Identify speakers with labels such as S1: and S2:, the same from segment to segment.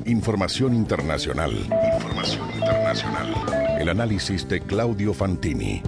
S1: Información internacional. El análisis de Claudio Fantini.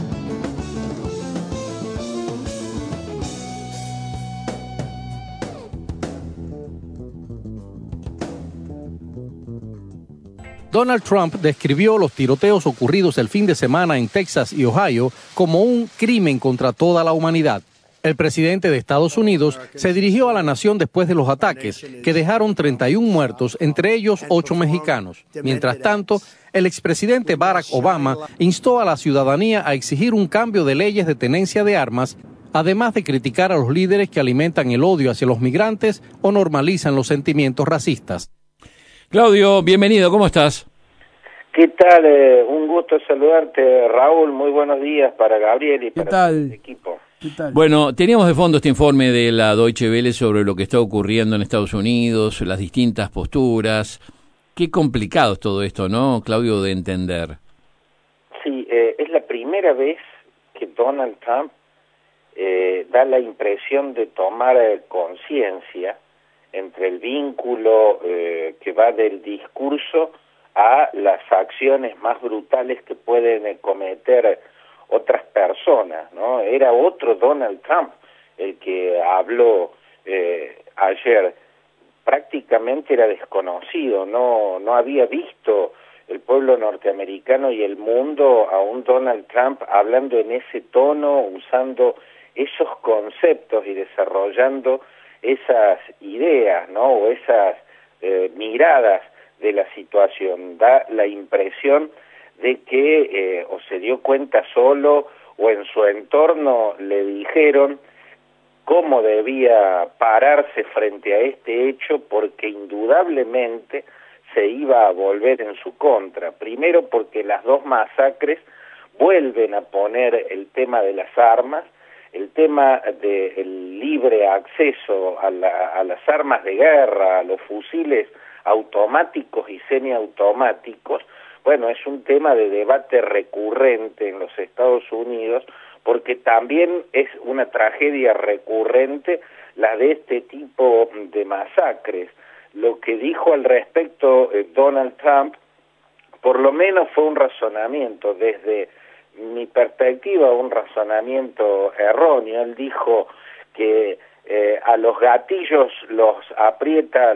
S2: Donald Trump describió los tiroteos ocurridos el fin de semana en Texas y Ohio como un crimen contra toda la humanidad. El presidente de Estados Unidos se dirigió a la nación después de los ataques, que dejaron 31 muertos, entre ellos 8 mexicanos. Mientras tanto, el expresidente Barack Obama instó a la ciudadanía a exigir un cambio de leyes de tenencia de armas, además de criticar a los líderes que alimentan el odio hacia los migrantes o normalizan los sentimientos racistas.
S3: Claudio, bienvenido, ¿cómo estás?
S4: ¿Qué tal? Un gusto saludarte, Raúl. Muy buenos días para Gabriel y para el equipo.
S3: ¿Qué tal? Bueno, teníamos de fondo este informe de la Deutsche Welle sobre lo que está ocurriendo en Estados Unidos, las distintas posturas. Qué complicado es todo esto, ¿no, Claudio, de entender?
S4: Sí, es la primera vez que Donald Trump da la impresión de tomar conciencia entre el vínculo que va del discurso a las acciones más brutales que pueden cometer otras personas, ¿no? Era otro Donald Trump el que habló ayer. Prácticamente era desconocido, no había visto el pueblo norteamericano y el mundo a un Donald Trump hablando en ese tono, usando esos conceptos y desarrollando esas ideas, ¿no? O esas miradas de la situación. Da la impresión de que o se dio cuenta solo o en su entorno le dijeron cómo debía pararse frente a este hecho, porque indudablemente se iba a volver en su contra. Primero porque las dos masacres vuelven a poner el tema de las armas, el tema del libre acceso a las armas de guerra, a los fusiles automáticos y semiautomáticos. Bueno, es un tema de debate recurrente en los Estados Unidos, porque también es una tragedia recurrente la de este tipo de masacres. Lo que dijo al respecto Donald Trump, por lo menos fue un razonamiento desde mi perspectiva, un razonamiento erróneo. Él dijo que a los gatillos los aprieta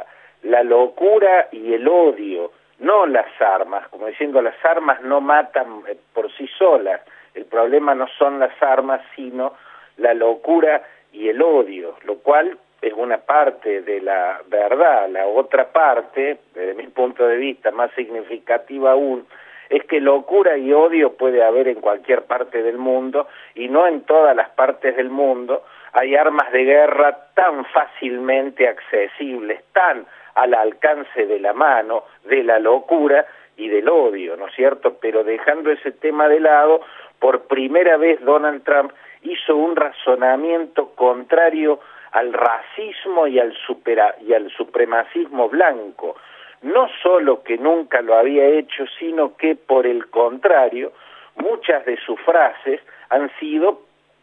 S4: la locura y el odio, no las armas, como diciendo las armas no matan por sí solas, el problema no son las armas sino la locura y el odio, lo cual es una parte de la verdad. La otra parte, desde mi punto de vista más significativa aún, es que locura y odio puede haber en cualquier parte del mundo, y no en todas las partes del mundo hay armas de guerra tan fácilmente accesibles, tan al alcance de la mano de la locura y del odio, ¿no es cierto? Pero dejando ese tema de lado, por primera vez Donald Trump hizo un razonamiento contrario al racismo y al supremacismo blanco. No solo que nunca lo había hecho, sino que por el contrario, muchas de sus frases han sido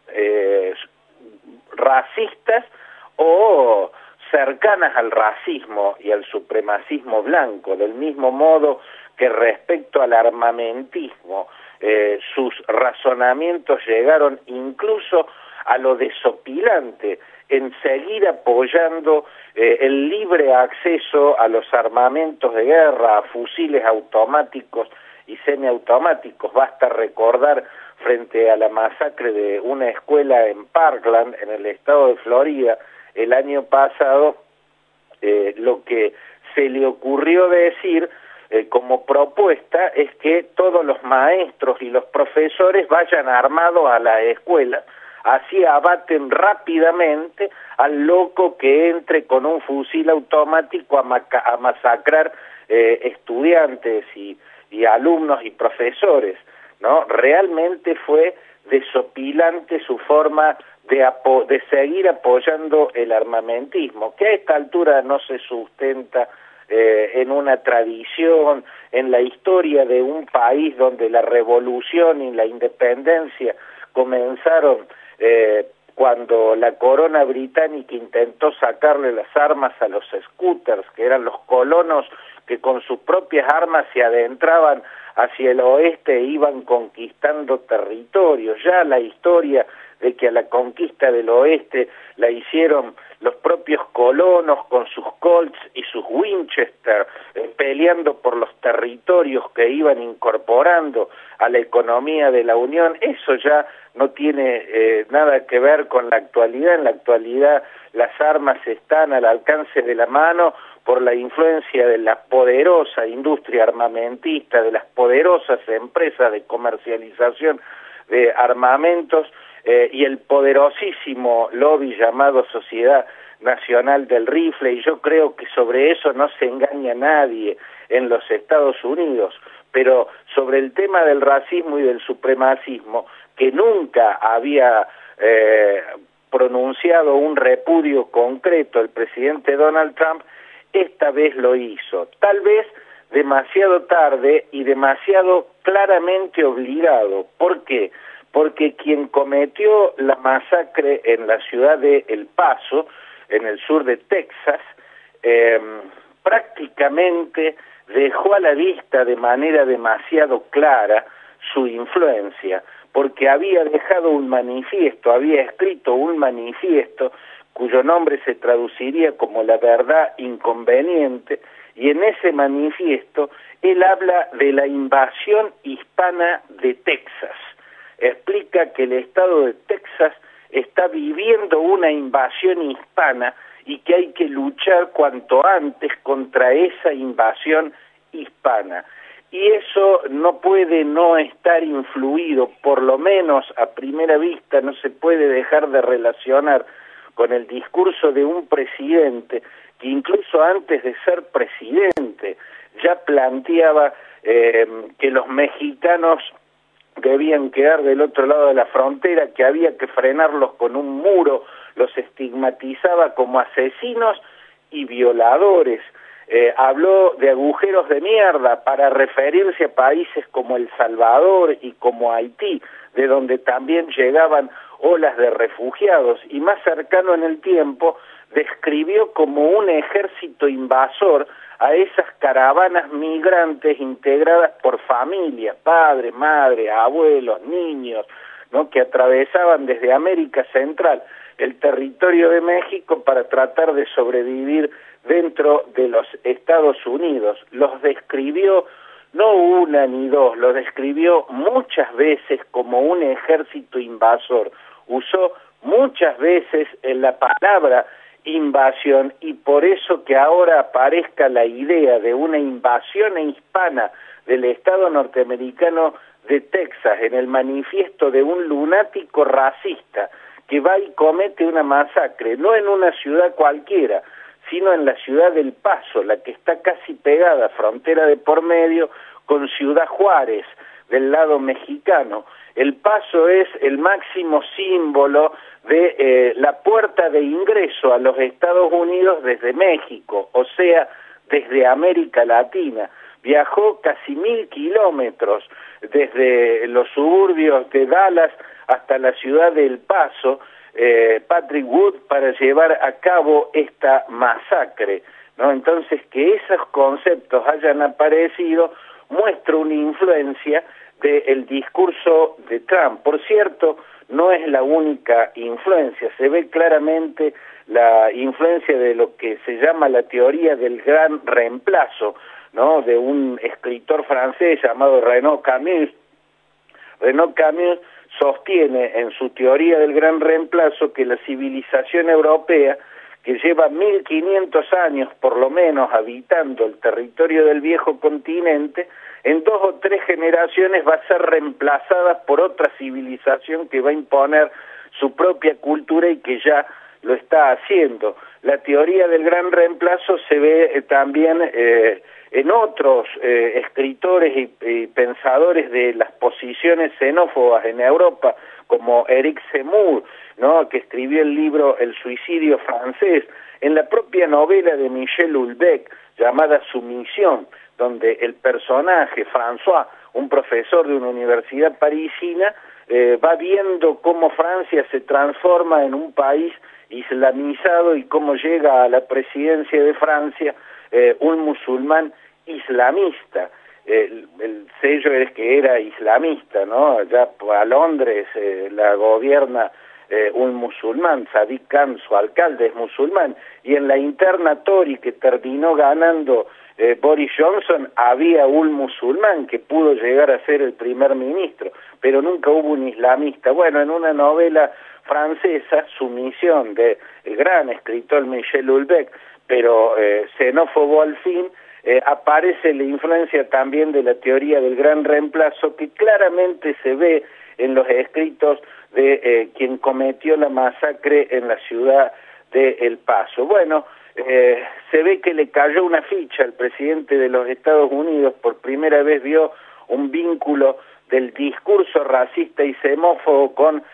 S4: racistas o cercanas al racismo y al supremacismo blanco, del mismo modo que respecto al armamentismo, sus razonamientos llegaron incluso a lo desopilante en seguir apoyando el libre acceso a los armamentos de guerra, a fusiles automáticos y semiautomáticos. Basta recordar, frente a la masacre de una escuela en Parkland, en el estado de Florida, el año pasado, lo que se le ocurrió decir como propuesta es que todos los maestros y los profesores vayan armados a la escuela, así abaten rápidamente al loco que entre con un fusil automático a masacrar estudiantes y alumnos y profesores, ¿no? Realmente fue desopilante su forma de seguir apoyando el armamentismo, que a esta altura no se sustenta en una tradición, en la historia de un país donde la revolución y la independencia comenzaron cuando la corona británica intentó sacarle las armas a los scooters, que eran los colonos que con sus propias armas se adentraban hacia el oeste e iban conquistando territorios. Ya la historia de que a la conquista del oeste la hicieron los propios colonos con sus Colts y sus Winchester, peleando por los territorios que iban incorporando a la economía de la Unión, eso ya no tiene nada que ver con la actualidad. En la actualidad las armas están al alcance de la mano por la influencia de la poderosa industria armamentista, de las poderosas empresas de comercialización de armamentos, y el poderosísimo lobby llamado Sociedad Nacional del Rifle, y yo creo que sobre eso no se engaña nadie en los Estados Unidos. Pero sobre el tema del racismo y del supremacismo, que nunca había pronunciado un repudio concreto el presidente Donald Trump, esta vez lo hizo, tal vez demasiado tarde y demasiado claramente obligado. ¿Por qué? Porque quien cometió la masacre en la ciudad de El Paso, en el sur de Texas, prácticamente dejó a la vista de manera demasiado clara su influencia, porque había dejado un manifiesto, había escrito un manifiesto cuyo nombre se traduciría como la verdad inconveniente, y en ese manifiesto él habla de la invasión hispana de Texas. Explica que el estado de Texas está viviendo una invasión hispana y que hay que luchar cuanto antes contra esa invasión hispana. Y eso no puede no estar influido, por lo menos a primera vista no se puede dejar de relacionar con el discurso de un presidente que incluso antes de ser presidente ya planteaba que los mexicanos debían quedar del otro lado de la frontera, que había que frenarlos con un muro, los estigmatizaba como asesinos y violadores. Habló de agujeros de mierda para referirse a países como El Salvador y como Haití, de donde también llegaban olas de refugiados, y más cercano en el tiempo describió como un ejército invasor a esas caravanas migrantes integradas por familias, padres, madres, abuelos, niños, ¿no?, que atravesaban desde América Central el territorio de México para tratar de sobrevivir dentro de los Estados Unidos. Los describió no una ni dos, los describió muchas veces como un ejército invasor. Usó muchas veces la palabra invasión, y por eso que ahora aparezca la idea de una invasión hispana del estado norteamericano de Texas en el manifiesto de un lunático racista que va y comete una masacre, no en una ciudad cualquiera, sino en la ciudad del Paso, la que está casi pegada, frontera de por medio, con Ciudad Juárez, del lado mexicano. El Paso es el máximo símbolo de la puerta de ingreso a los Estados Unidos desde México, o sea, desde América Latina. Viajó casi 1000 kilómetros desde los suburbios de Dallas hasta la ciudad de El Paso, Patrick Wood, para llevar a cabo esta masacre, ¿no? Entonces, que esos conceptos hayan aparecido muestra una influencia del discurso de Trump. Por cierto, no es la única influencia, se ve claramente la influencia de lo que se llama la teoría del gran reemplazo, ¿no?, de un escritor francés llamado Renaud Camus. Renaud Camus sostiene en su teoría del gran reemplazo que la civilización europea, que lleva 1500 años por lo menos habitando el territorio del viejo continente, en 2 o 3 generaciones va a ser reemplazada por otra civilización que va a imponer su propia cultura y que ya lo está haciendo. La teoría del gran reemplazo se ve también en otros escritores y pensadores de las posiciones xenófobas en Europa, como Éric Zemmour, ¿no?, que escribió el libro El suicidio francés, en la propia novela de Michel Houellebecq llamada Sumisión, donde el personaje François, un profesor de una universidad parisina, va viendo cómo Francia se transforma en un país islamizado y cómo llega a la presidencia de Francia un musulmán islamista. El sello es que era islamista, ¿no? Allá a Londres la gobierna un musulmán, Sadiq Khan, su alcalde es musulmán, y en la interna Tory que terminó ganando Boris Johnson había un musulmán que pudo llegar a ser el primer ministro, pero nunca hubo un islamista. Bueno, en una novela francesa, Sumisión, de el gran escritor Michel Houellebecq, pero xenófobo al fin, aparece la influencia también de la teoría del gran reemplazo, que claramente se ve en los escritos de quien cometió la masacre en la ciudad de El Paso. Bueno, se ve que le cayó una ficha al presidente de los Estados Unidos, por primera vez vio un vínculo del discurso racista y xenófobo con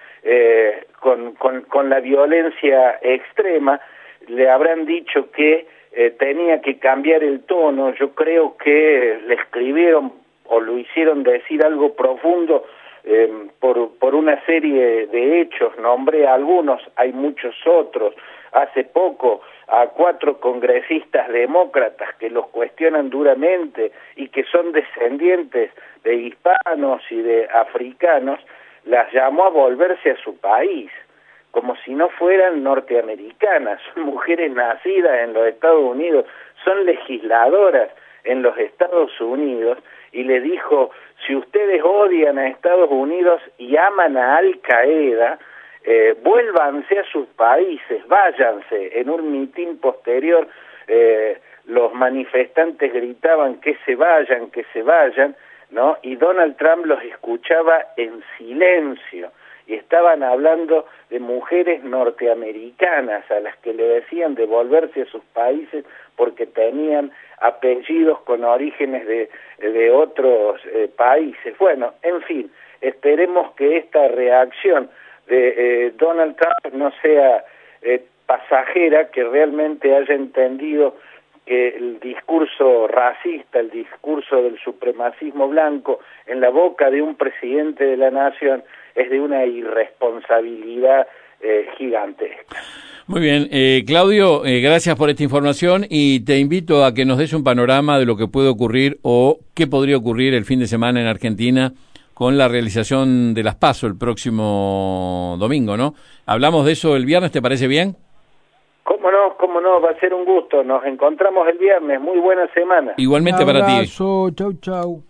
S4: la violencia extrema. Le habrán dicho que tenía que cambiar el tono. Yo creo que le escribieron o lo hicieron decir algo profundo por una serie de hechos. Nombré algunos, hay muchos otros. Hace poco a 4 congresistas demócratas que los cuestionan duramente y que son descendientes de hispanos y de africanos, las llamó a volverse a su país, como si no fueran norteamericanas. Son mujeres nacidas en los Estados Unidos, son legisladoras en los Estados Unidos, y le dijo: si ustedes odian a Estados Unidos y aman a Al Qaeda, vuélvanse a sus países, váyanse. En un mitin posterior los manifestantes gritaban que se vayan, ¿no? Y Donald Trump los escuchaba en silencio, y estaban hablando de mujeres norteamericanas a las que le decían de volverse a sus países porque tenían apellidos con orígenes de otros países. Bueno, en fin, esperemos que esta reacción de Donald Trump no sea pasajera, que realmente haya entendido que el discurso racista, el discurso del supremacismo blanco en la boca de un presidente de la nación es de una irresponsabilidad gigantesca.
S3: Muy bien, Claudio, gracias por esta información y te invito a que nos des un panorama de lo que puede ocurrir o qué podría ocurrir el fin de semana en Argentina con la realización de las PASO el próximo domingo, ¿no? Hablamos de eso el viernes, ¿te parece bien?
S4: Cómo no, va a ser un gusto. Nos encontramos el viernes. Muy buena semana.
S3: Igualmente para ti.
S5: Chau, chau.